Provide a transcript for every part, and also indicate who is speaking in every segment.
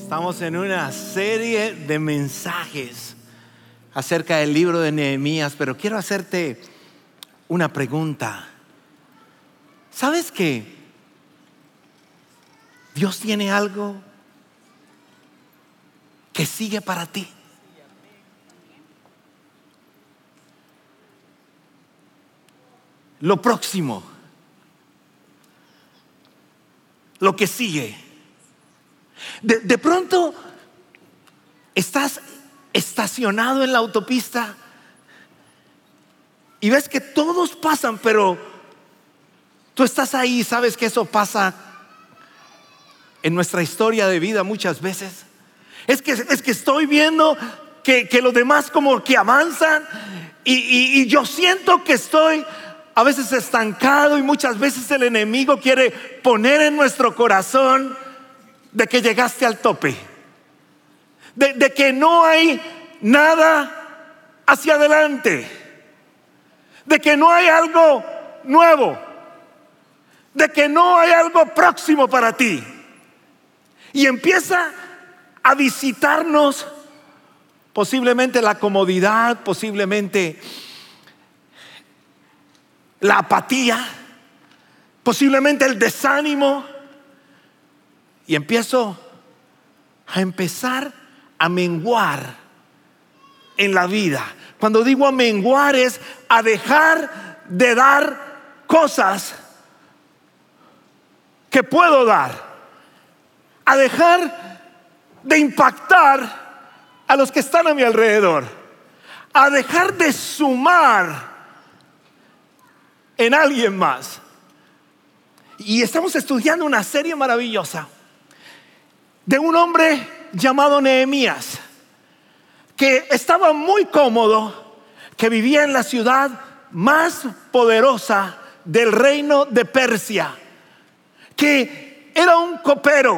Speaker 1: Estamos en una serie de mensajes acerca del libro de Nehemías, pero quiero hacerte una pregunta. ¿Sabes que Dios tiene algo que sigue para ti? Lo próximo, lo que sigue. De pronto estás estacionado en la autopista y ves que todos pasan, pero tú estás ahí y sabes que eso pasa en nuestra historia de vida muchas veces. Es que estoy viendo que los demás como que avanzan y yo siento que estoy a veces estancado, y muchas veces el enemigo quiere poner en nuestro corazón de que llegaste al tope, de que no hay nada hacia adelante, de que no hay algo nuevo, de que no hay algo próximo para ti. Y empieza a visitarnos posiblemente la comodidad, posiblemente la apatía, posiblemente el desánimo. Y empiezo a empezar a menguar en la vida. Cuando digo a menguar es a dejar de dar cosas que puedo dar, a dejar de impactar a los que están a mi alrededor, a dejar de sumar en alguien más. Y estamos estudiando una serie maravillosa de un hombre llamado Nehemías, que estaba muy cómodo, que vivía en la ciudad más poderosa del reino de Persia, que era un copero,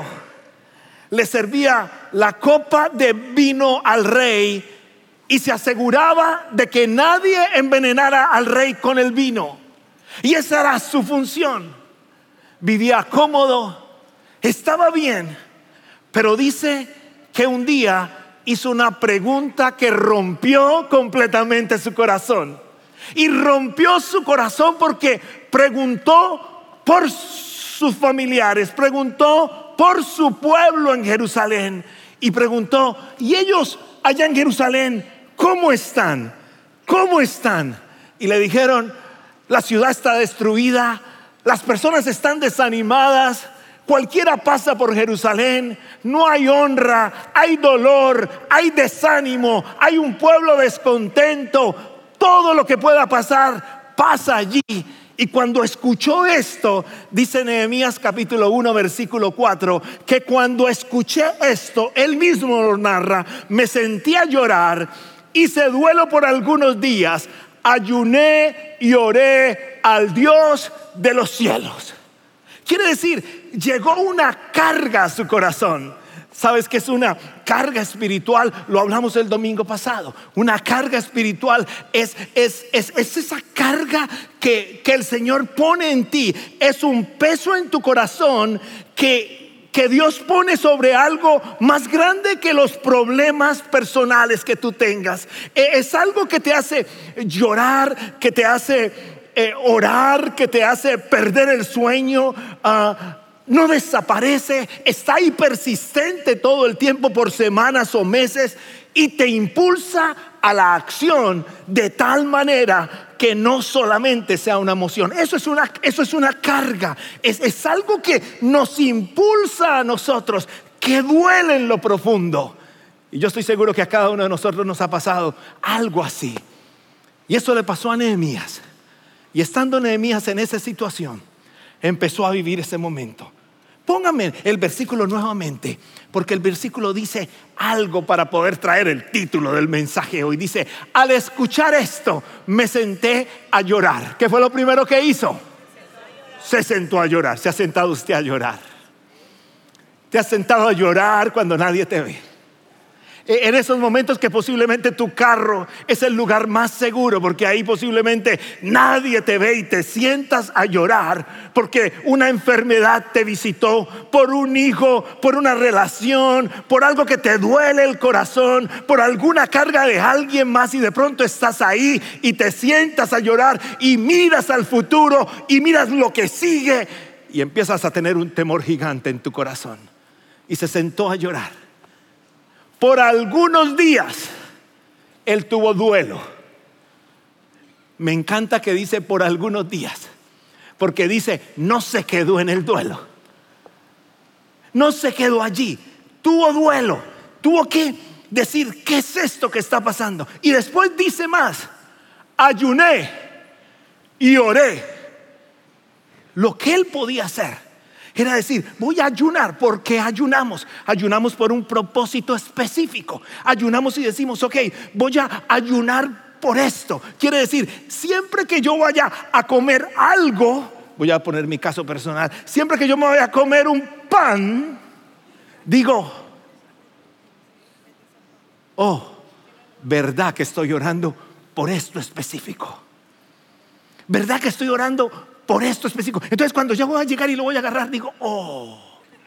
Speaker 1: le servía la copa de vino al rey y se aseguraba de que nadie envenenara al rey con el vino. Y esa era su función. Vivía cómodo, estaba bien. Pero dice que un día hizo una pregunta que rompió completamente su corazón. Y rompió su corazón porque preguntó por sus familiares, preguntó por su pueblo en Jerusalén. Y preguntó: ¿y ellos allá en Jerusalén cómo están? ¿Cómo están? Y le dijeron: la ciudad está destruida, las personas están desanimadas. Cualquiera pasa por Jerusalén, no hay honra, hay dolor, hay desánimo, hay un pueblo descontento. Todo lo que pueda pasar, pasa allí. Y cuando escuchó esto, dice Nehemías capítulo 1 versículo 4, que cuando escuché esto, él mismo lo narra, me sentí a llorar, hice duelo por algunos días, ayuné y oré al Dios de los cielos. Quiere decir, llegó una carga a su corazón. ¿Sabes qué es una carga espiritual? Lo hablamos el domingo pasado. Una carga espiritual es esa carga que el Señor pone en ti. Es un peso en tu corazón que Dios pone sobre algo más grande que los problemas personales que tú tengas. Es algo que te hace llorar, que te hace orar, que te hace perder el sueño. No desaparece, está ahí persistente todo el tiempo, por semanas o meses, y te impulsa a la acción de tal manera que no solamente sea una emoción. Eso es una carga, es algo que nos impulsa a nosotros, que duele en lo profundo. Y yo estoy seguro que a cada uno de nosotros nos ha pasado algo así. Y eso le pasó a Nehemías. Y estando Nehemías en esa situación, empezó a vivir ese momento. Póngame el versículo nuevamente, porque el versículo dice algo para poder traer el título del mensaje hoy. Dice: al escuchar esto, me senté a llorar. ¿Qué fue lo primero que hizo? Se sentó a llorar. ¿Se ha sentado usted a llorar? ¿Te has sentado a llorar cuando nadie te ve? En esos momentos que posiblemente tu carro es el lugar más seguro, porque ahí posiblemente nadie te ve y te sientas a llorar porque una enfermedad te visitó, por un hijo, por una relación, por algo que te duele el corazón, por alguna carga de alguien más, y de pronto estás ahí y te sientas a llorar y miras al futuro y miras lo que sigue y empiezas a tener un temor gigante en tu corazón. Y se sentó a llorar. Por algunos días él tuvo duelo. Me encanta que dice por algunos días, porque dice no se quedó en el duelo, no se quedó allí, tuvo duelo, tuvo que decir ¿qué es esto que está pasando? Y después dice más: ayuné y oré. Lo que él podía hacer era decir, voy a ayunar. ¿Por qué ayunamos? Ayunamos por un propósito específico. Ayunamos y decimos, ok, voy a ayunar por esto. Quiere decir, siempre que yo vaya a comer algo, voy a poner mi caso personal, siempre que yo me vaya a comer un pan, digo, oh, verdad que estoy orando por esto específico. ¿Verdad que estoy orando por esto específico? Entonces cuando yo voy a llegar y lo voy a agarrar, digo, oh,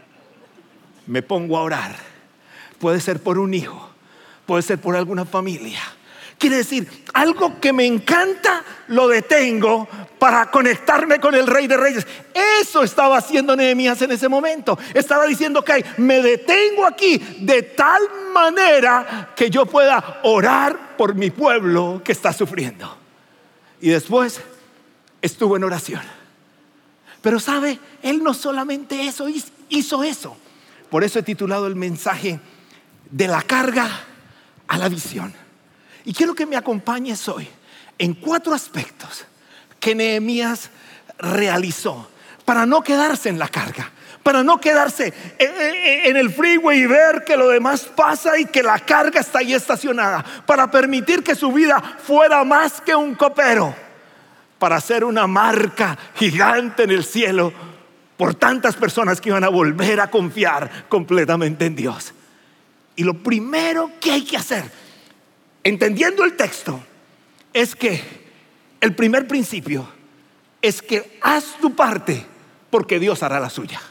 Speaker 1: me pongo a orar. Puede ser por un hijo, puede ser por alguna familia. Quiere decir, algo que me encanta lo detengo para conectarme con el Rey de Reyes. Eso estaba haciendo Nehemías en ese momento. Estaba diciendo, ok, me detengo aquí de tal manera que yo pueda orar por mi pueblo que está sufriendo. Y después estuvo en oración. Pero sabe, él no solamente hizo eso. Por eso he titulado el mensaje de la carga a la visión. Y quiero que me acompañes hoy en 4 aspectos que Nehemías realizó para no quedarse en la carga, para no quedarse en el freeway y ver que lo demás pasa y que la carga está ahí estacionada, para permitir que su vida fuera más que un copero, para hacer una marca gigante en el cielo por tantas personas que iban a volver a confiar completamente en Dios. Y lo primero que hay que hacer, entendiendo el texto, es que el primer principio es que haz tu parte porque Dios hará la suya.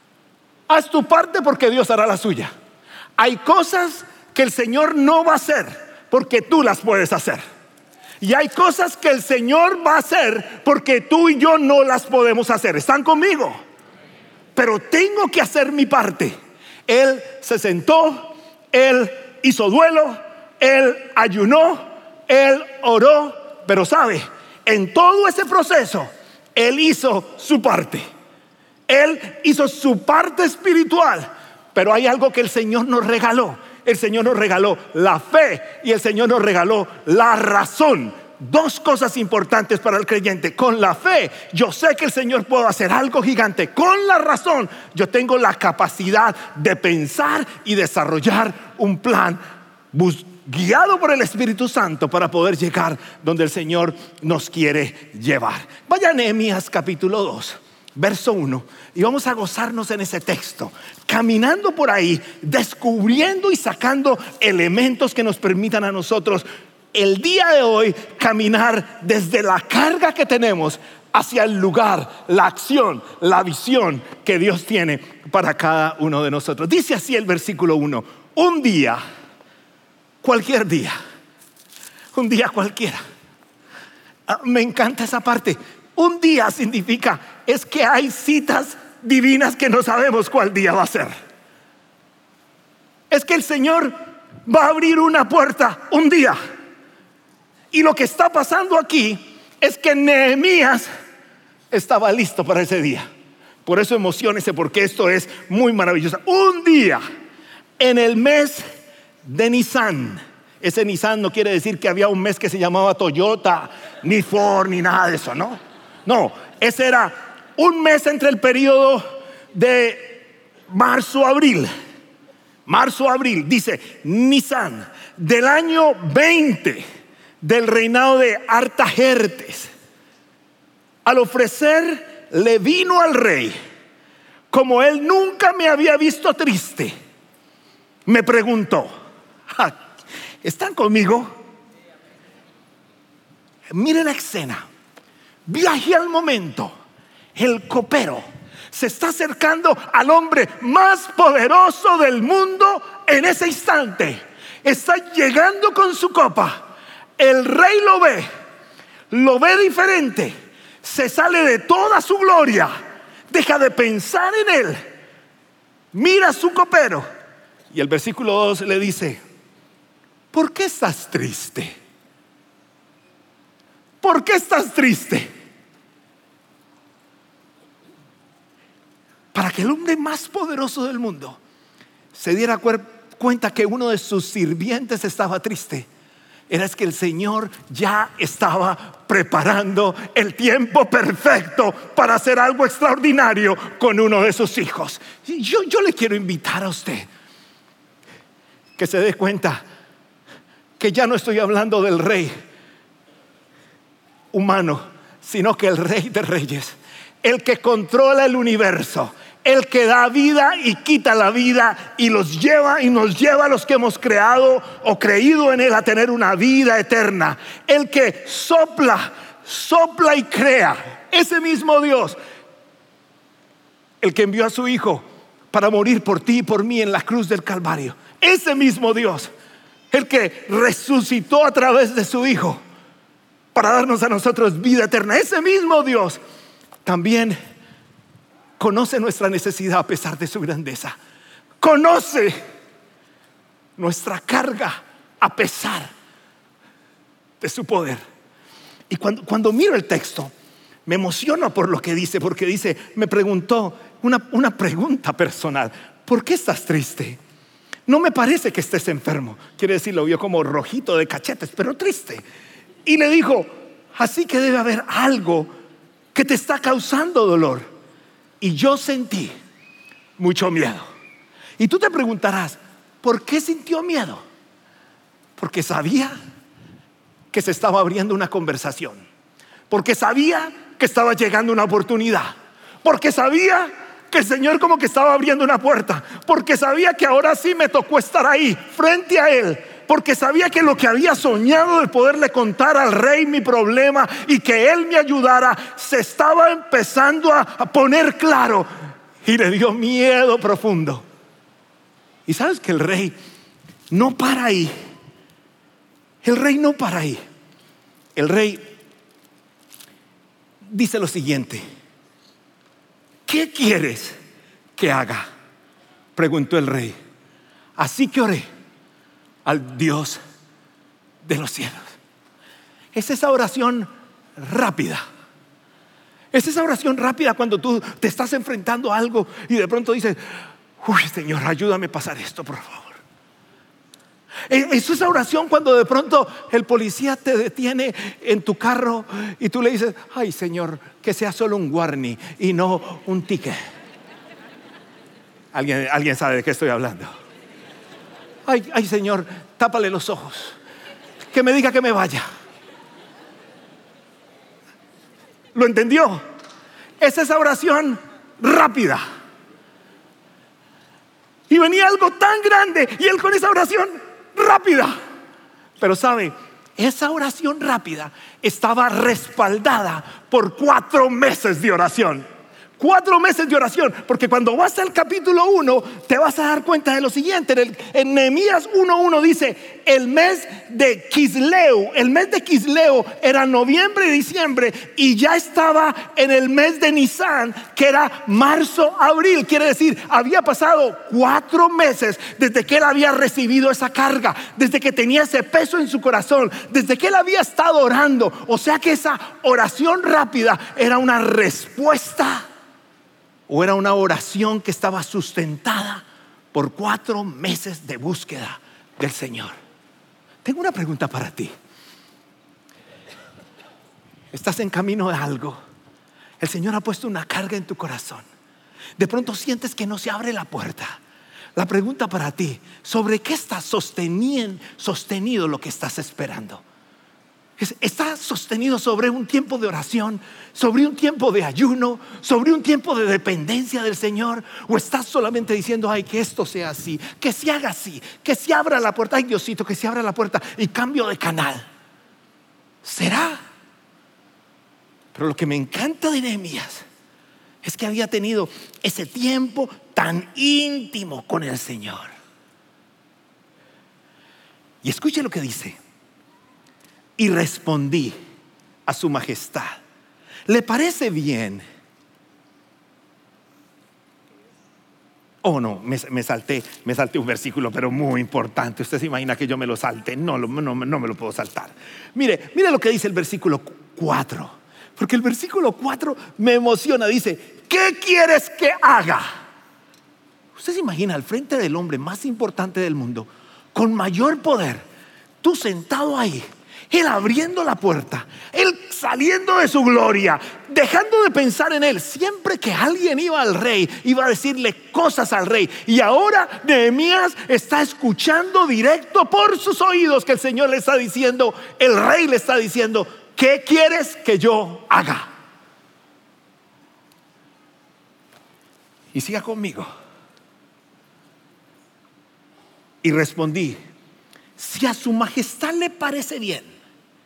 Speaker 1: Haz tu parte porque Dios hará la suya. Hay cosas que el Señor no va a hacer porque tú las puedes hacer. Y hay cosas que el Señor va a hacer porque tú y yo no las podemos hacer. ¿Están conmigo? Pero tengo que hacer mi parte. Él se sentó, él hizo duelo, él ayunó, él oró. Pero sabe, en todo ese proceso, él hizo su parte. Él hizo su parte espiritual. Pero hay algo que el Señor nos regaló. El Señor nos regaló la fe y el Señor nos regaló la razón. 2 cosas importantes para el creyente. Con la fe yo sé que el Señor puede hacer algo gigante. Con la razón yo tengo la capacidad de pensar y desarrollar un plan guiado por el Espíritu Santo para poder llegar donde el Señor nos quiere llevar. Vaya a Nehemías capítulo 2, verso 1, y vamos a gozarnos en ese texto, caminando por ahí, descubriendo y sacando elementos que nos permitan a nosotros el día de hoy caminar desde la carga que tenemos hacia el lugar, la acción, la visión que Dios tiene para cada uno de nosotros. Dice así el versículo 1: un día, cualquier día, un día cualquiera. Me encanta esa parte. Un día significa es que hay citas divinas que no sabemos cuál día va a ser. Es que el Señor va a abrir una puerta un día. Y lo que está pasando aquí es que Nehemías estaba listo para ese día. Por eso emociónese, porque esto es muy maravilloso. Un día en el mes de Nisan. Ese Nisan no quiere decir que había un mes que se llamaba Toyota, ni Ford, ni nada de eso, ¿no? No, ese era un mes entre el periodo de marzo-abril. Marzo-abril, dice Nisan, del año 20 del reinado de Artajerjes. Al ofrecerle vino al rey, como él nunca me había visto triste, me preguntó: ¿Están conmigo? Mire la escena. Viaje al momento. El copero se está acercando al hombre más poderoso del mundo en ese instante. Está llegando con su copa. El rey lo ve diferente. Se sale de toda su gloria. Deja de pensar en él. Mira a su copero. Y el versículo 2 le dice: ¿por qué estás triste? ¿Por qué estás triste? Para que el hombre más poderoso del mundo se diera cuenta que uno de sus sirvientes estaba triste, era que el Señor ya estaba preparando el tiempo perfecto para hacer algo extraordinario con uno de sus hijos. Yo le quiero invitar a usted que se dé cuenta que ya no estoy hablando del rey humano, sino que el Rey de Reyes, el que controla el universo, el que da vida y quita la vida y los lleva y nos lleva a los que hemos creado o creído en él a tener una vida eterna, el que sopla y crea, ese mismo Dios, el que envió a su hijo para morir por ti y por mí en la cruz del Calvario, ese mismo Dios, el que resucitó a través de su hijo para darnos a nosotros vida eterna, ese mismo Dios también conoce nuestra necesidad a pesar de su grandeza. Conoce nuestra carga a pesar de su poder. Y cuando miro el texto, me emociono por lo que dice, porque dice, me preguntó una pregunta personal: ¿por qué estás triste? No me parece que estés enfermo. Quiere decir, lo vio como rojito de cachetes, pero triste. Y le dijo: así que debe haber algo que te está causando dolor. Y yo sentí mucho miedo. Y tú te preguntarás, ¿por qué sintió miedo? Porque sabía que se estaba abriendo una conversación, porque sabía que estaba llegando una oportunidad, porque sabía que el Señor como que estaba abriendo una puerta, porque sabía que ahora sí me tocó estar ahí frente a Él, porque sabía que lo que había soñado de poderle contar al rey mi problema y que Él me ayudara se estaba empezando a poner claro, y le dio miedo profundo. Y sabes que el rey no para ahí. El rey no para ahí. El rey dice lo siguiente: ¿qué quieres que haga?, preguntó el rey. Así que oré al Dios de los cielos. Es esa oración rápida. Es esa oración rápida cuando tú te estás enfrentando a algo y de pronto dices: uy, Señor, ayúdame a pasar esto, por favor. Es esa oración cuando de pronto el policía te detiene en tu carro y tú le dices: ay, Señor, que sea solo un warning y no un ticket. ¿Alguien sabe de qué estoy hablando? Ay, Señor, tápale los ojos, que me diga que me vaya. ¿Lo entendió? Es esa oración rápida. Y venía algo tan grande y él con esa oración rápida. Pero sabe, esa oración rápida estaba respaldada por 4 meses de oración. 4 meses de oración, porque cuando vas al capítulo 1 te vas a dar cuenta de lo siguiente. En Nehemías 1:1 dice: el mes de Quisleu. El mes de Quisleu era noviembre y diciembre, y ya estaba en el mes de Nisan, que era marzo, abril. Quiere decir, había pasado 4 meses desde que él había recibido esa carga, desde que tenía ese peso en su corazón, desde que él había estado orando. O sea que esa oración rápida era una respuesta, o era una oración que estaba sustentada por 4 meses de búsqueda del Señor. Tengo una pregunta para ti. Estás en camino de algo. El Señor ha puesto una carga en tu corazón. De pronto sientes que no se abre la puerta. La pregunta para ti: ¿sobre qué estás sostenido lo que estás esperando? Está sostenido sobre un tiempo de oración, sobre un tiempo de ayuno, sobre un tiempo de dependencia del Señor? ¿O estás solamente diciendo, ay, que esto sea así, que se haga así, que se abra la puerta, ay Diosito, que se abra la puerta y cambio de canal? ¿Será? Pero lo que me encanta de Nehemías es que había tenido ese tiempo tan íntimo con el Señor. Y escuche lo que dice: y respondí a su majestad, ¿le parece bien? Oh no, me salté un versículo, pero muy importante. Usted se imagina que yo me lo salte. No me lo puedo saltar. Mire lo que dice el versículo 4, porque el versículo 4 me emociona. Dice, ¿qué quieres que haga? Usted se imagina al frente del hombre más importante del mundo, con mayor poder, tú sentado ahí, él abriendo la puerta, él saliendo de su gloria, dejando de pensar en él. Siempre que alguien iba al rey, iba a decirle cosas al rey. Y ahora Nehemías está escuchando directo por sus oídos que el Señor le está diciendo, el rey le está diciendo, ¿qué quieres que yo haga? Y siga conmigo. Y respondí, si a su majestad le parece bien,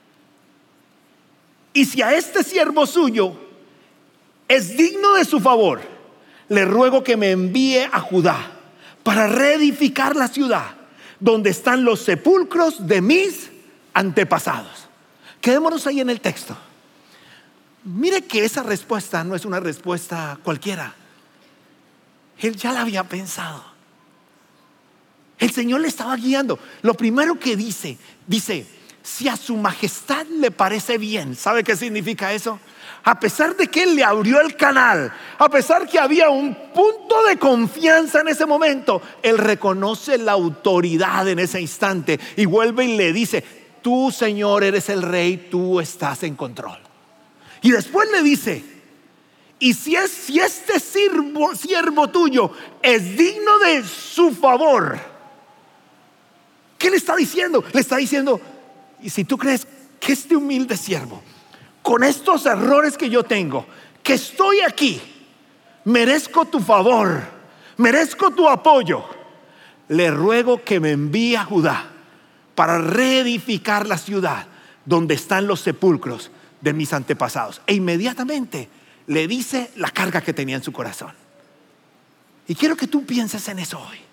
Speaker 1: y si a este siervo suyo es digno de su favor, le ruego que me envíe a Judá para reedificar la ciudad donde están los sepulcros de mis antepasados. Quedémonos ahí en el texto. Mire que esa respuesta no es una respuesta cualquiera. Él ya la había pensado. El Señor le estaba guiando. Lo primero que dice, si a su majestad le parece bien. ¿Sabe qué significa eso? A pesar de que Él le abrió el canal, a pesar que había un punto de confianza en ese momento, Él reconoce la autoridad en ese instante y vuelve y le dice, tú, Señor, eres el rey, tú estás en control. Y después le dice, y si este siervo tuyo es digno de su favor. ¿Qué le está diciendo? Le está diciendo, y si tú crees que este humilde siervo, con estos errores que yo tengo, que estoy aquí, merezco tu favor, merezco tu apoyo, le ruego que me envíe a Judá para reedificar la ciudad donde están los sepulcros de mis antepasados. E inmediatamente le dice la carga que tenía en su corazón. Y quiero que tú pienses en eso hoy.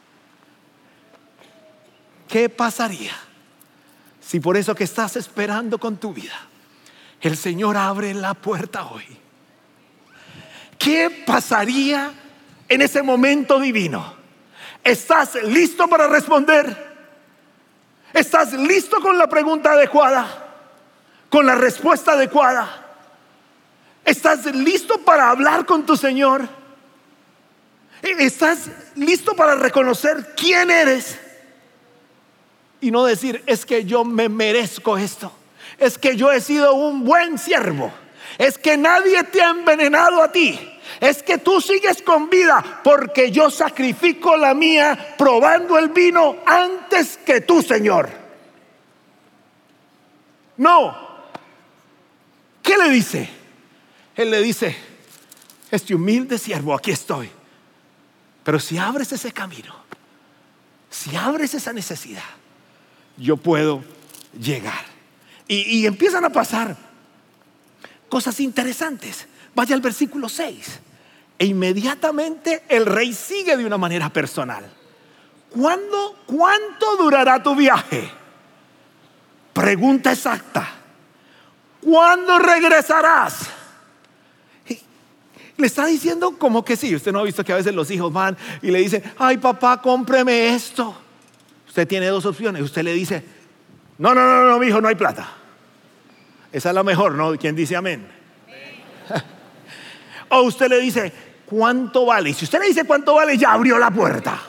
Speaker 1: ¿Qué pasaría si por eso que estás esperando con tu vida, el Señor abre la puerta hoy? ¿Qué pasaría en ese momento divino? ¿Estás listo para responder? ¿Estás listo con la pregunta adecuada? ¿Con la respuesta adecuada? ¿Estás listo para hablar con tu Señor? ¿Estás listo para reconocer quién eres? Y no decir, es que yo me merezco esto, es que yo he sido un buen siervo, es que nadie te ha envenenado a ti, es que tú sigues con vida porque yo sacrifico la mía probando el vino antes que tú, Señor. No. ¿Qué le dice? Él le dice, este humilde siervo, aquí estoy. Pero si abres ese camino, si abres esa necesidad, yo puedo llegar. Y empiezan a pasar cosas interesantes. Vaya al versículo 6. E inmediatamente el rey sigue de una manera personal. ¿Cuánto durará tu viaje? Pregunta exacta. ¿Cuándo regresarás? Le está diciendo como que sí. Usted no ha visto que a veces los hijos van y le dicen, ay papá, cómpreme esto. Usted tiene dos opciones. Usted le dice, no, mi hijo, no hay plata. Esa es la mejor, ¿no? ¿Quién dice amén? O usted le dice, ¿cuánto vale? Y si usted le dice cuánto vale, ya abrió la puerta.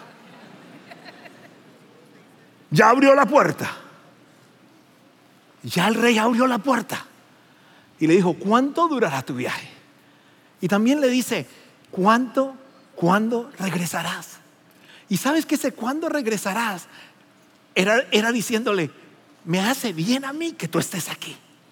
Speaker 1: Ya abrió la puerta. Ya el rey abrió la puerta. Y le dijo, ¿cuánto durará tu viaje? Y también le dice, ¿cuándo regresarás? Y sabes que ese cuándo regresarás era diciéndole, me hace bien a mí que tú estés aquí.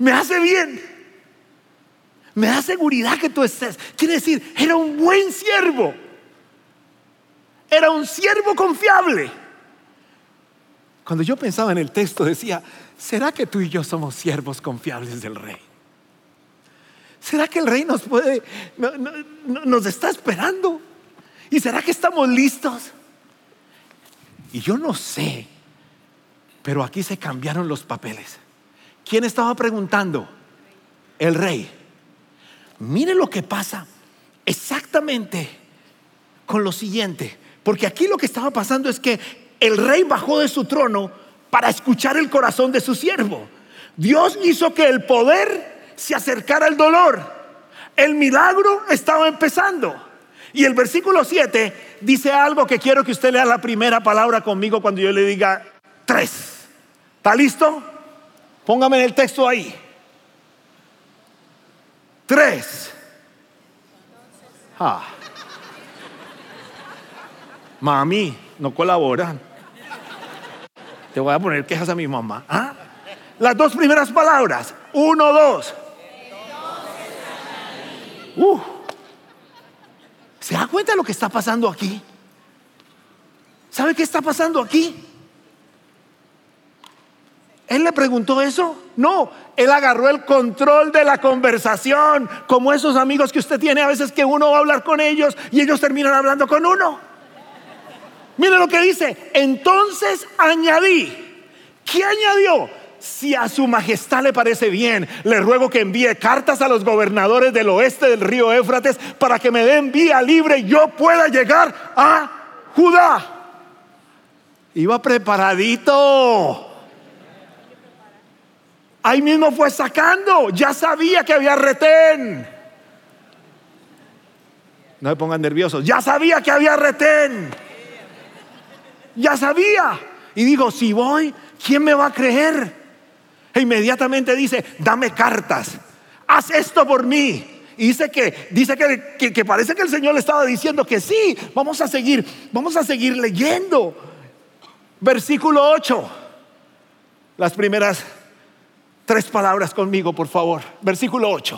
Speaker 1: me hace bien, me da seguridad que tú estés. Quiere decir, era un buen siervo, era un siervo confiable. Cuando yo pensaba en el texto decía, ¿será que tú y yo somos siervos confiables del rey? ¿Será que el rey nos está esperando? ¿Y será que estamos listos? Y yo no sé, pero aquí se cambiaron los papeles. ¿Quién estaba preguntando? El rey. Mire lo que pasa exactamente con lo siguiente, porque aquí lo que estaba pasando es que el rey bajó de su trono para escuchar el corazón de su siervo. Dios hizo que el poder se acercara al dolor. El milagro estaba empezando. Y el versículo 7 dice algo que quiero que usted lea la primera palabra conmigo cuando yo le diga 3. ¿Está listo? Póngame en el texto ahí. 3. Mami, no colaboran. Te voy a poner quejas a mi mamá. Las dos primeras palabras. 1, 2. ¿Se da cuenta de lo que está pasando aquí? ¿Sabe qué está pasando aquí? ¿Él le preguntó eso? No, él agarró el control de la conversación, como esos amigos que usted tiene a veces que uno va a hablar con ellos y ellos terminan hablando con uno. Mire lo que dice. Entonces añadí. ¿Qué añadió? Si a su majestad le parece bien, le ruego que envíe cartas a los gobernadores del oeste del río Éufrates para que me den vía libre y yo pueda llegar a Judá. Iba preparadito. Ahí mismo fue sacando. Ya sabía que había retén. No se pongan nerviosos. Ya sabía que había retén. Ya sabía. Y dijo, si voy, ¿quién me va a creer? E inmediatamente dice, dame cartas, haz esto por mí. Y dice que parece que el Señor le estaba diciendo que sí, vamos a seguir leyendo. Versículo 8. Las primeras 3 palabras conmigo, por favor. Versículo 8.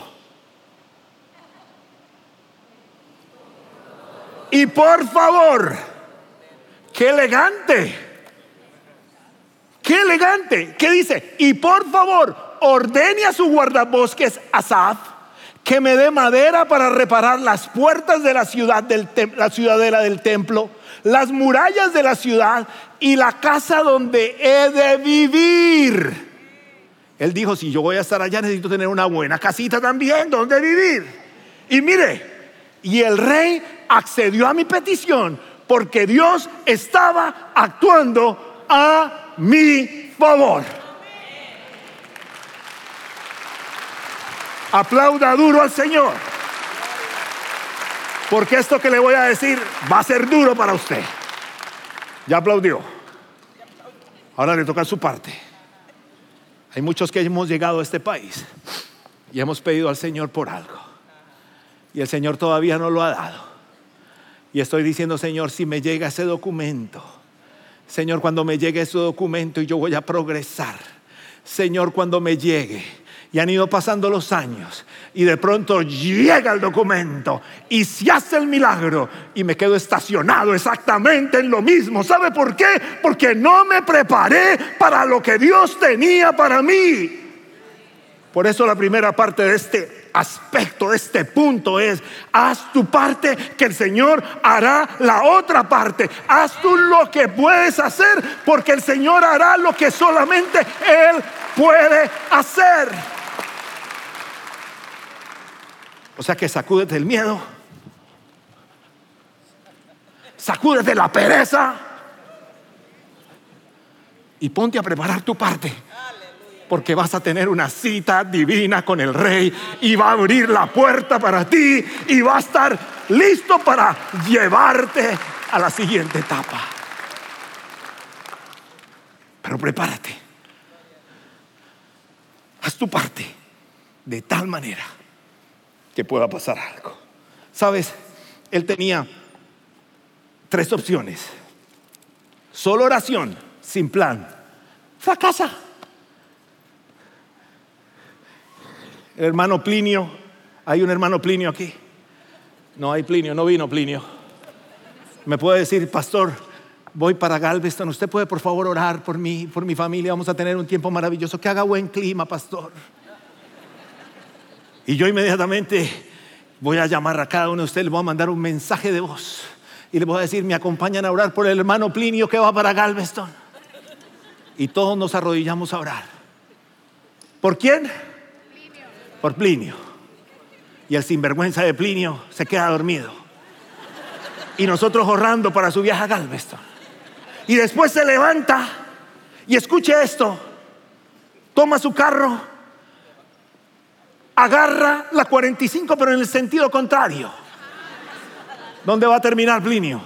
Speaker 1: Y por favor, qué elegante. ¡Qué elegante! ¿Qué dice? Y por favor, ordene a su guardabosques Asaf que me dé madera para reparar las puertas de la ciudadela del templo, las murallas de la ciudad y la casa donde he de vivir. Él dijo, si yo voy a estar allá necesito tener una buena casita también donde vivir. Y mire, y el rey accedió a mi petición porque Dios estaba actuando a mi favor. Aplauda duro al Señor, porque esto que le voy a decir va a ser duro para usted. Ya aplaudió. Ahora le toca su parte. Hay muchos que hemos llegado a este país y hemos pedido al Señor por algo y el Señor todavía no lo ha dado. Y estoy diciendo, Señor, si me llega ese documento, Señor, cuando me llegue ese documento y yo voy a progresar, Señor, cuando me llegue, y han ido pasando los años y de pronto llega el documento y se hace el milagro y me quedo estacionado exactamente en lo mismo. ¿Sabe por qué? Porque no me preparé para lo que Dios tenía para mí. Por eso la primera parte de este aspecto, de este punto es: haz tu parte, que el Señor hará la otra parte. Haz tú lo que puedes hacer, porque el Señor hará lo que solamente Él puede hacer. O sea que sacúdete el miedo, sacúdete la pereza y ponte a preparar tu parte. Porque vas a tener una cita divina con el Rey y va a abrir la puerta para ti y va a estar listo para llevarte a la siguiente etapa. Pero prepárate, haz tu parte de tal manera que pueda pasar algo. Sabes, él tenía 3 opciones: solo oración, sin plan, fracasa. El hermano Plinio. ¿Hay un hermano Plinio aquí? No hay Plinio, no vino Plinio. Me puede decir, pastor, voy para Galveston, usted puede por favor orar por mí, por mi familia, vamos a tener un tiempo maravilloso, que haga buen clima, pastor. Y yo inmediatamente voy a llamar a cada uno de ustedes, le voy a mandar un mensaje de voz y le voy a decir, me acompañan a orar por el hermano Plinio que va para Galveston. Y todos nos arrodillamos a orar. ¿Por quién? Por Plinio. Y el sinvergüenza de Plinio se queda dormido. Y nosotros ahorrando para su viaje a Galveston. Y después se levanta y escuche esto. Toma su carro, agarra la 45 pero en el sentido contrario. ¿Dónde va a terminar Plinio?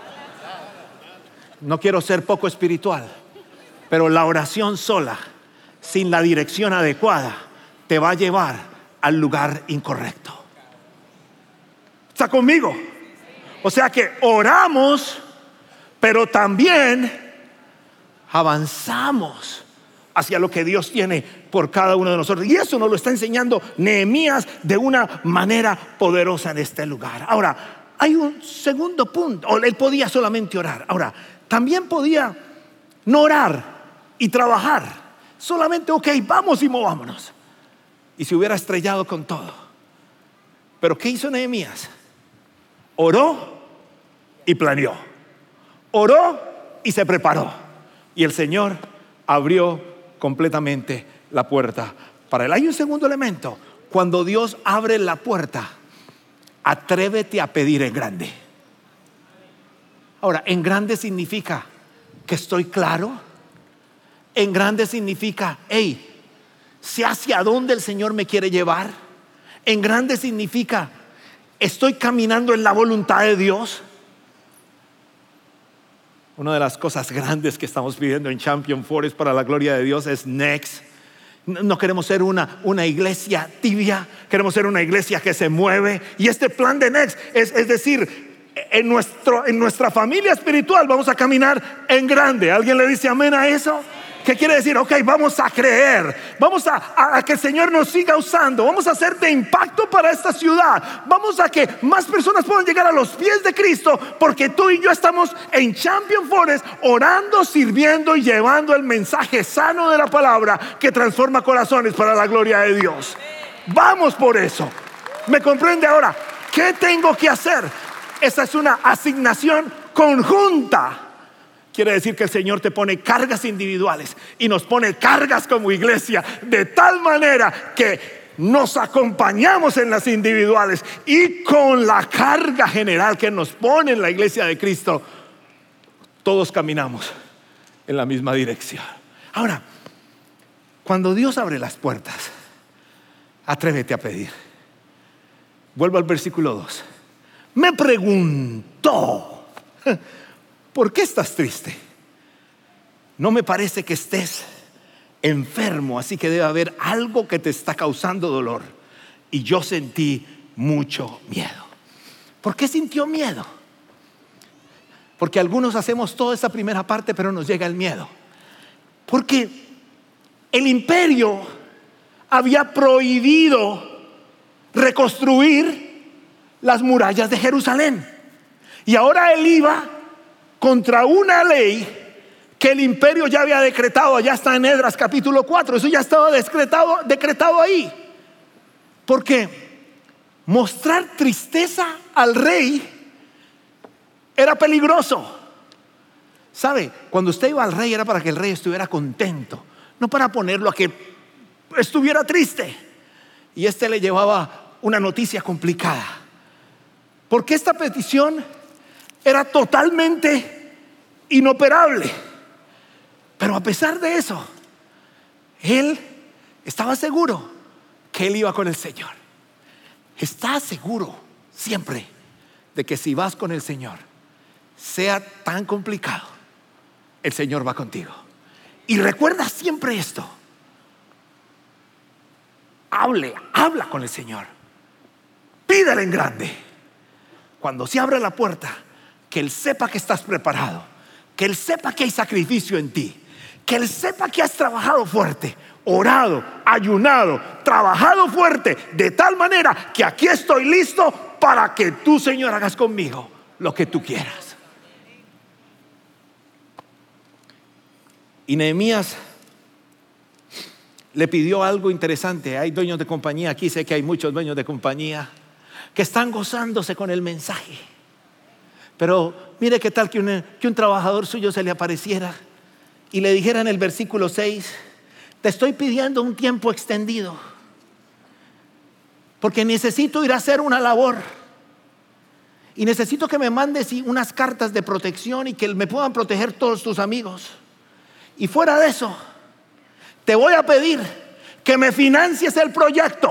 Speaker 1: No quiero ser poco espiritual, pero la oración sola, sin la dirección adecuada, te va a llevar al lugar incorrecto. ¿Está conmigo? O sea que oramos, pero también avanzamos hacia lo que Dios tiene por cada uno de nosotros. Y eso nos lo está enseñando Nehemías de una manera poderosa en este lugar. Ahora, hay un segundo punto. Él podía solamente orar. Ahora, también podía no orar y trabajar. Solamente, ok, vamos y movámonos. Y se hubiera estrellado con todo. Pero ¿qué hizo Nehemías? Oró y planeó. Oró y se preparó. Y el Señor abrió completamente la puerta para él. Hay un segundo elemento. Cuando Dios abre la puerta, atrévete a pedir en grande. Ahora, en grande significa que estoy claro. En grande significa, hey, sé hacia dónde el Señor me quiere llevar. En grande significa, estoy caminando en la voluntad de Dios. Una de las cosas grandes que estamos pidiendo en Champion Forest para la gloria de Dios es Next. No queremos ser una iglesia tibia, queremos ser una iglesia que se mueve. Y este plan de Next es decir, en nuestra familia espiritual vamos a caminar en grande. ¿Alguien le dice amén a eso? ¿Qué quiere decir? Ok, vamos a creer, vamos a que el Señor nos siga usando, vamos a ser de impacto para esta ciudad, vamos a que más personas puedan llegar a los pies de Cristo, porque tú y yo estamos en Champion Forest orando, sirviendo y llevando el mensaje sano de la palabra que transforma corazones para la gloria de Dios. Vamos por eso. ¿Me comprende ahora? ¿Qué tengo que hacer? Esa es una asignación conjunta. Quiere decir que el Señor te pone cargas individuales y nos pone cargas como iglesia, de tal manera que nos acompañamos en las individuales y con la carga general que nos pone en la iglesia de Cristo, todos caminamos en la misma dirección. Ahora, cuando Dios abre las puertas, atrévete a pedir. Vuelvo al versículo 2. Me preguntó, ¿por qué estás triste? No me parece que estés enfermo, así que debe haber algo que te está causando dolor. Y yo sentí mucho miedo. ¿Por qué sintió miedo? Porque algunos hacemos toda esa primera parte, pero nos llega el miedo. Porque el imperio había prohibido reconstruir las murallas de Jerusalén. Y ahora él iba contra una ley que el imperio ya había decretado. Allá está en Esdras capítulo 4. Eso ya estaba decretado ahí. Porque mostrar tristeza al rey era peligroso. ¿Sabe? Cuando usted iba al rey era para que el rey estuviera contento, no para ponerlo a que estuviera triste. Y este le llevaba una noticia complicada, porque esta petición era totalmente inoperable. Pero a pesar de eso, él estaba seguro que él iba con el Señor. Está seguro siempre de que si vas con el Señor, sea tan complicado, el Señor va contigo. Y recuerda siempre esto: habla con el Señor, pídele en grande. Cuando se abre la puerta, que Él sepa que estás preparado, que Él sepa que hay sacrificio en ti, que Él sepa que has trabajado fuerte. orado, ayunado, trabajado fuerte, de tal manera que aquí estoy listo para que tú, Señor, hagas conmigo lo que tú quieras. Y Nehemías le pidió algo interesante. Hay dueños de compañía aquí, sé que hay muchos dueños de compañía que están gozándose con el mensaje. Pero mire qué tal que un trabajador suyo se le apareciera y le dijera en el versículo 6: te estoy pidiendo un tiempo extendido porque necesito ir a hacer una labor y necesito que me mandes unas cartas de protección y que me puedan proteger todos tus amigos. Y fuera de eso, te voy a pedir que me financies el proyecto.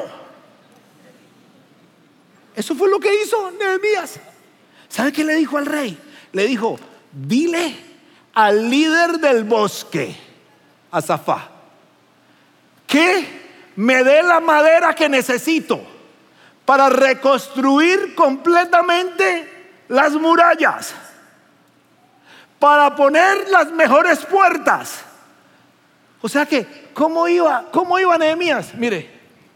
Speaker 1: Eso fue lo que hizo Nehemías. ¿Sabe qué le dijo al rey? Le dijo: dile al líder del bosque, a Safá, que me dé la madera que necesito para reconstruir completamente las murallas, para poner las mejores puertas. O sea que, ¿cómo iba Nehemías? Mire,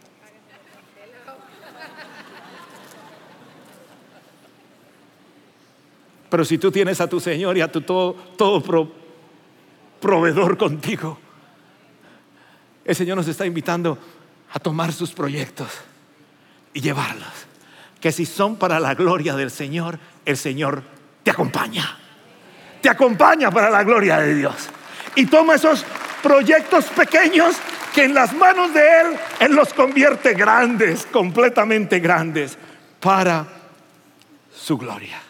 Speaker 1: pero si tú tienes a tu Señor y a tu todo proveedor contigo, el Señor nos está invitando a tomar sus proyectos y llevarlos, que si son para la gloria del Señor, el Señor te acompaña para la gloria de Dios. Y toma esos proyectos pequeños que en las manos de Él los convierte grandes, completamente grandes, para su gloria.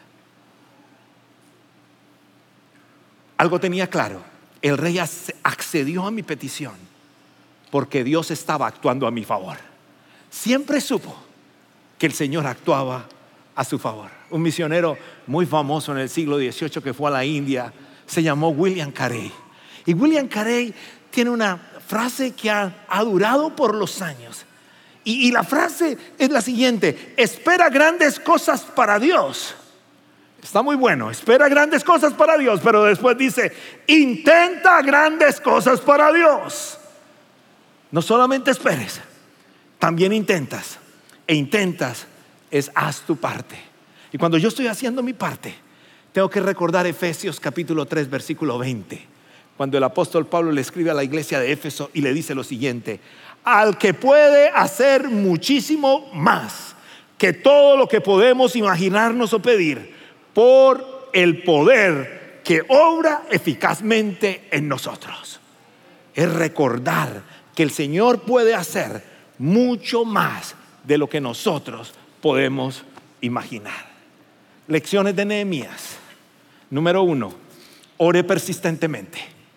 Speaker 1: Algo tenía claro: el rey accedió a mi petición porque Dios estaba actuando a mi favor. Siempre supo que el Señor actuaba a su favor. Un misionero muy famoso en el siglo XVIII que fue a la India se llamó William Carey. Y William Carey tiene una frase que ha durado por los años. Y la frase es la siguiente: espera grandes cosas para Dios. Está muy bueno, espera grandes cosas para Dios, pero después dice: intenta grandes cosas para Dios. No solamente esperes, también intentas. E intentas es haz tu parte. Y cuando yo estoy haciendo mi parte, tengo que recordar Efesios capítulo 3 versículo 20, cuando el apóstol Pablo le escribe a la iglesia de Éfeso y le dice lo siguiente: al que puede hacer muchísimo más que todo lo que podemos imaginarnos o pedir, por el poder que obra eficazmente en nosotros. Es recordar que el Señor puede hacer mucho más de lo que nosotros podemos imaginar. Lecciones de Nehemías. Número 1, ore persistentemente.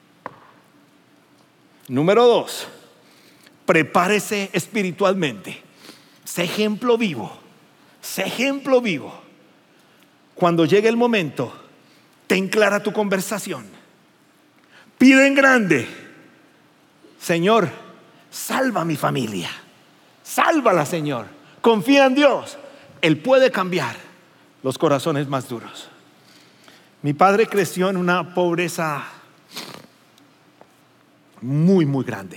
Speaker 1: Número 2, prepárese espiritualmente. Sé ejemplo vivo. Sé ejemplo vivo. Cuando llegue el momento, ten clara tu conversación. Pide en grande: Señor, salva a mi familia. Sálvala, Señor. Confía en Dios. Él puede cambiar los corazones más duros. Mi padre creció en una pobreza muy, muy grande.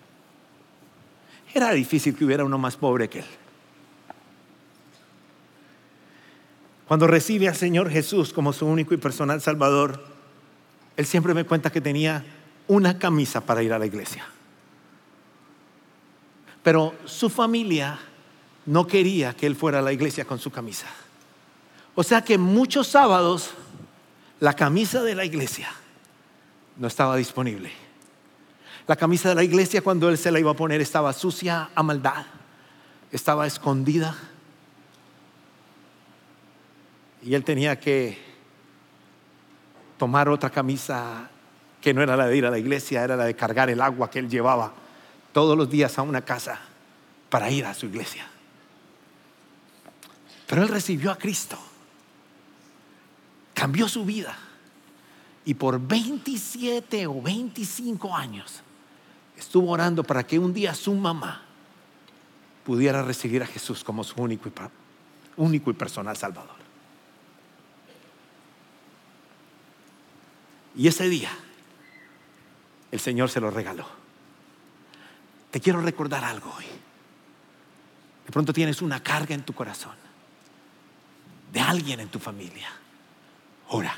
Speaker 1: Era difícil que hubiera uno más pobre que él. Cuando recibe al Señor Jesús como su único y personal Salvador, él siempre me cuenta que tenía una camisa para ir a la iglesia. Pero su familia no quería que él fuera a la iglesia con su camisa. O sea que muchos sábados la camisa de la iglesia no estaba disponible. La camisa de la iglesia, cuando él se la iba a poner, estaba sucia a maldad, estaba escondida. Y él tenía que tomar otra camisa que no era la de ir a la iglesia, era la de cargar el agua que él llevaba todos los días a una casa para ir a su iglesia. Pero él recibió a Cristo, cambió su vida, y por 27 o 25 años estuvo orando para que un día su mamá pudiera recibir a Jesús como su único y personal Salvador. Y ese día el Señor se lo regaló. Te quiero recordar algo hoy. De pronto tienes una carga en tu corazón de alguien en tu familia. Ora,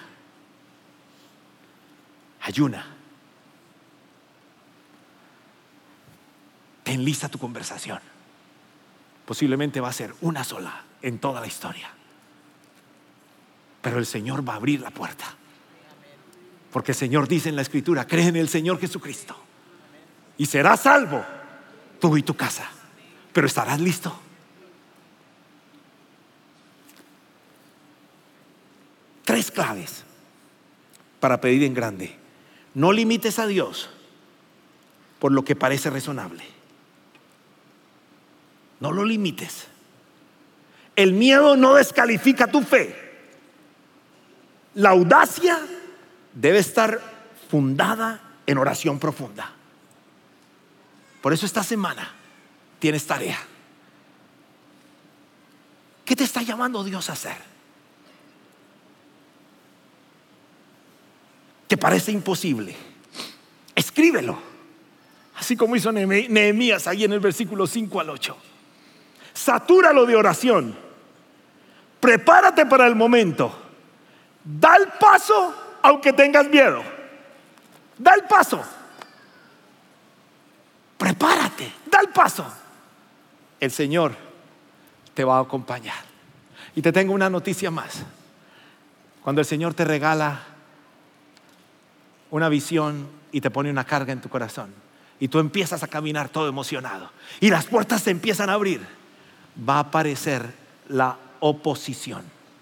Speaker 1: ayuna, ten lista tu conversación. Posiblemente va a ser una sola en toda la historia, pero el Señor va a abrir la puerta, porque el Señor dice en la Escritura: cree en el Señor Jesucristo y serás salvo tú y tu casa. Pero ¿estarás listo? Tres claves para pedir en grande. No limites a Dios por lo que parece razonable. No lo limites. El miedo no descalifica tu fe. La audacia debe estar fundada en oración profunda. Por eso esta semana tienes tarea. ¿Qué te está llamando Dios a hacer? ¿Te parece imposible? Escríbelo, así como hizo Nehemías ahí en el versículo 5 al 8. Satúralo de oración. Prepárate para el momento. Da el paso aunque tengas miedo. Da el paso. Prepárate, da el paso. El Señor te va a acompañar. Y te tengo una noticia más. Cuando el Señor te regala una visión y te pone una carga en tu corazón y tú empiezas a caminar todo emocionado y las puertas se empiezan a abrir, va a aparecer la oposición.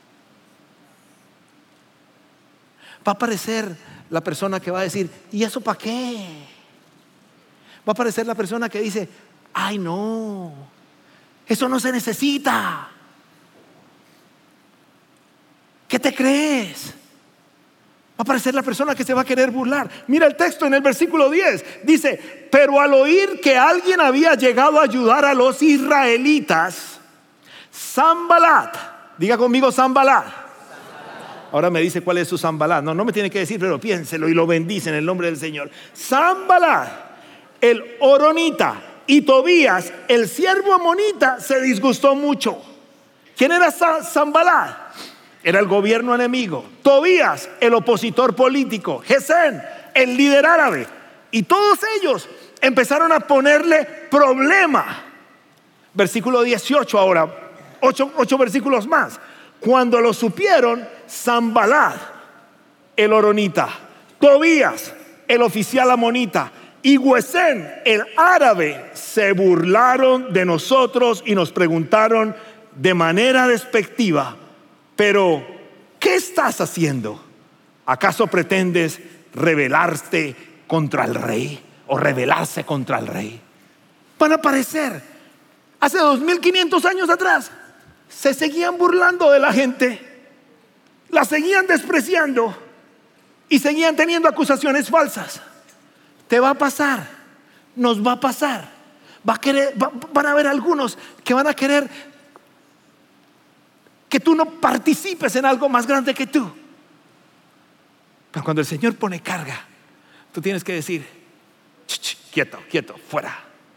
Speaker 1: Va a aparecer la persona que va a decir: ¿y eso para qué? Va a aparecer la persona que dice: ay, no, eso no se necesita. ¿Qué te crees? Va a aparecer la persona que se va a querer burlar. Mira el texto en el versículo 10. Dice: pero al oír que alguien había llegado a ayudar a los israelitas, Sanbalat, diga conmigo Sanbalat. Ahora me dice cuál es su Sanbalat. No me tiene que decir, pero piénselo y lo bendice en el nombre del Señor. Sanbalat, el horonita, y Tobías, el siervo amonita, se disgustó mucho. ¿Quién era Sanbalat? Era el gobierno enemigo. Tobías, el opositor político. Gesén, el líder árabe. Y todos ellos empezaron a ponerle problema. Versículo 18 ahora, 8 versículos más. Cuando lo supieron, Sanbalat, el horonita, Tobías, el oficial amonita, y Gesén, el árabe, se burlaron de nosotros y nos preguntaron de manera despectiva: pero ¿qué estás haciendo? ¿Acaso pretendes rebelarte contra el rey o rebelarse contra el rey? Van a aparecer. Hace 2500 años atrás se seguían burlando de la gente, la seguían despreciando y seguían teniendo acusaciones falsas. Te va a pasar, nos va a pasar. Van a haber algunos que van a querer que tú no participes en algo más grande que tú. Pero cuando el Señor pone carga, tú tienes que decir: quieto, fuera.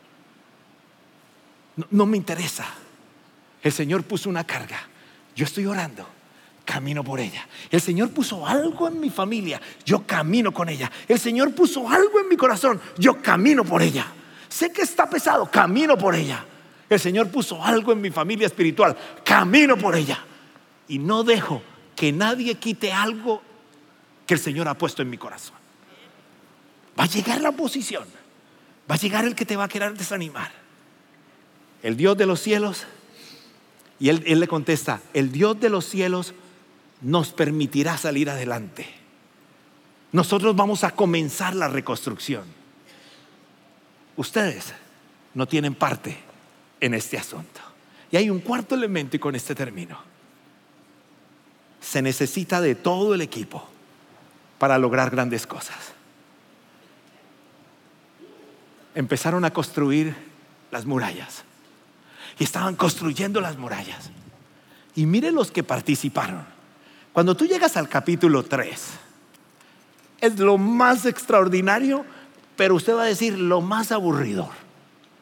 Speaker 1: No me interesa. El Señor puso una carga, yo estoy orando, camino por ella. El Señor puso algo en mi familia, yo camino con ella. El Señor puso algo en mi corazón, yo camino por ella. Sé que está pesado, camino por ella. El Señor puso algo en mi familia espiritual, camino por ella. Y no dejo que nadie quite algo que el Señor ha puesto en mi corazón. Va a llegar la oposición, va a llegar el que te va a querer desanimar. El Dios de los cielos, y él le contesta: el Dios de los cielos nos permitirá salir adelante. Nosotros vamos a comenzar la reconstrucción. Ustedes no tienen parte en este asunto. Y hay un cuarto elemento, y con este termino. Se necesita de todo el equipo para lograr grandes cosas. Empezaron a construir las murallas y estaban construyendo las murallas. Y miren los que participaron. Cuando tú llegas al capítulo 3, es lo más extraordinario, pero usted va a decir lo más aburridor.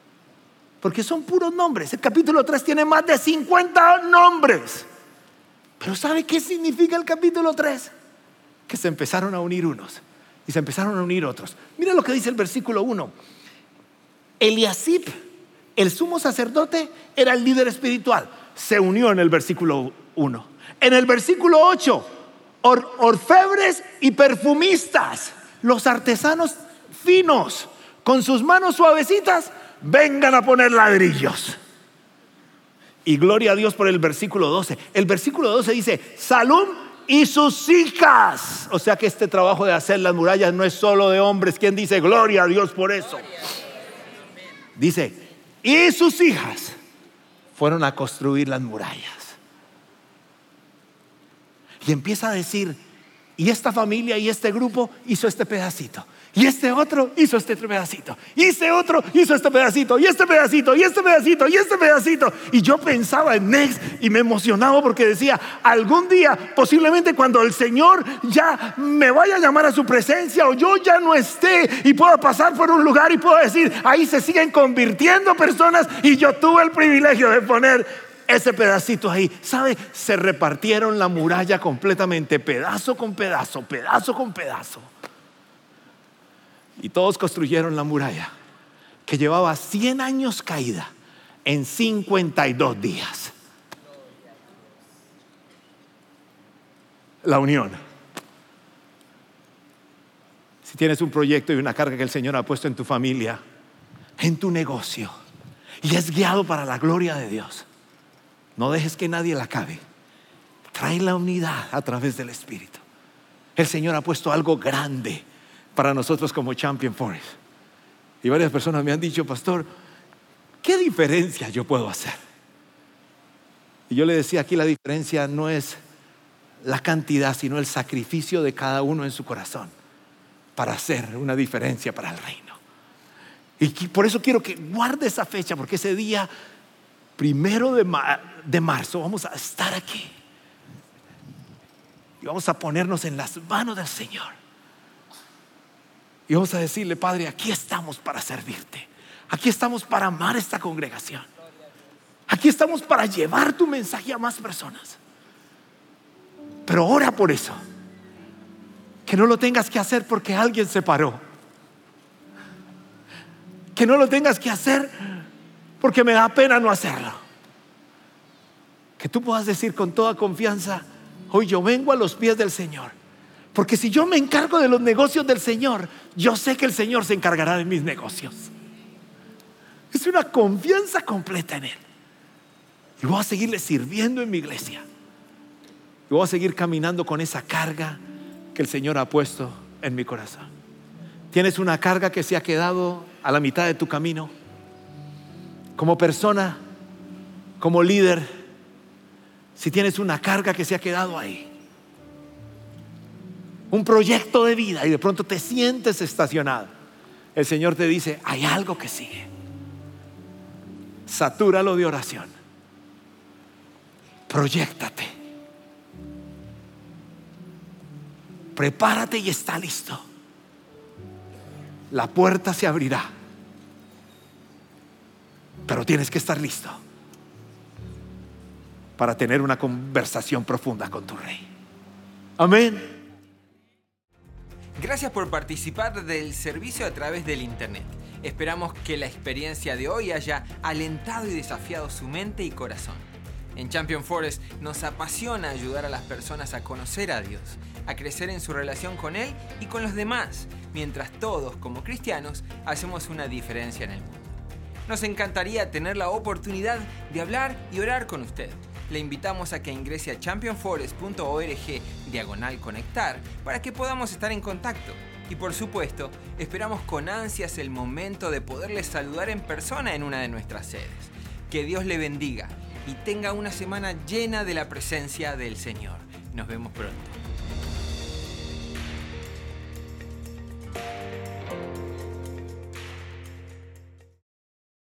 Speaker 1: porque son puros nombres. El capítulo 3 tiene más de 50 nombres. Pero ¿sabe qué significa el capítulo 3? Que se empezaron a unir unos y se empezaron a unir otros. Mira lo que dice el versículo 1. Eliasib, el sumo sacerdote, era el líder espiritual. Se unió en el versículo 1. En el versículo 8, orfebres y perfumistas, los artesanos finos, con sus manos suavecitas, vengan a poner ladrillos. Y gloria a Dios por el versículo 12. El versículo 12 dice: Salum y sus hijas. O sea que este trabajo de hacer las murallas no es solo de hombres. ¿Quién dice gloria a Dios por eso? Dice: y sus hijas fueron a construir las murallas. Y empieza a decir: y esta familia y este grupo hizo este pedacito, y este otro hizo este pedacito, y este otro hizo este pedacito, y este pedacito, y este pedacito, y este pedacito. Y yo pensaba en Next y me emocionaba porque decía: algún día, posiblemente cuando el Señor ya me vaya a llamar a su presencia, o yo ya no esté y pueda pasar por un lugar y puedo decir: ahí se siguen convirtiendo personas, y yo tuve el privilegio de poner ese pedacito ahí. ¿Sabe? Se repartieron la muralla completamente, pedazo con pedazo, pedazo con pedazo. Y todos construyeron la muralla, que llevaba 100 años caída, en 52 días. La unión. Si tienes un proyecto y una carga que el Señor ha puesto en tu familia, en tu negocio, y es guiado para la gloria de Dios, no dejes que nadie la acabe. Trae la unidad a través del Espíritu. El Señor ha puesto algo grande para nosotros como Champion Forest. Y varias personas me han dicho: pastor, ¿qué diferencia yo puedo hacer? Y yo le decía: aquí la diferencia no es la cantidad, sino el sacrificio de cada uno en su corazón para hacer una diferencia para el reino. Y por eso quiero que guarde esa fecha, porque ese día 1 de marzo vamos a estar aquí y vamos a ponernos en las manos del Señor. Y vamos a decirle: Padre, aquí estamos para servirte. Aquí estamos para amar esta congregación. Aquí estamos para llevar tu mensaje a más personas. Pero ora por eso. Que no lo tengas que hacer porque alguien se paró. Que no lo tengas que hacer porque me da pena no hacerlo. Que tú puedas decir con toda confianza: hoy yo vengo a los pies del Señor. Porque si yo me encargo de los negocios del Señor, yo sé que el Señor se encargará de mis negocios. Es una confianza completa en Él. Y voy a seguirle sirviendo en mi iglesia. Y voy a seguir caminando con esa carga que el Señor ha puesto en mi corazón. ¿Tienes una carga que se ha quedado a la mitad de tu camino? Como persona, como líder, si tienes una carga que se ha quedado ahí, un proyecto de vida, y de pronto te sientes estacionado, el Señor te dice: hay algo que sigue. Satúralo de oración. Proyéctate. Prepárate y está listo. La puerta se abrirá, pero tienes que estar listo para tener una conversación profunda con tu Rey. Amén.
Speaker 2: Gracias por participar del servicio a través del internet. Esperamos que la experiencia de hoy haya alentado y desafiado su mente y corazón. En Champion Forest nos apasiona ayudar a las personas a conocer a Dios, a crecer en su relación con Él y con los demás, mientras todos, como cristianos, hacemos una diferencia en el mundo. Nos encantaría tener la oportunidad de hablar y orar con usted. Le invitamos a que ingrese a championforest.org/conectar para que podamos estar en contacto. Y por supuesto, esperamos con ansias el momento de poderle saludar en persona en una de nuestras sedes. Que Dios le bendiga y tenga una semana llena de la presencia del Señor. Nos vemos pronto.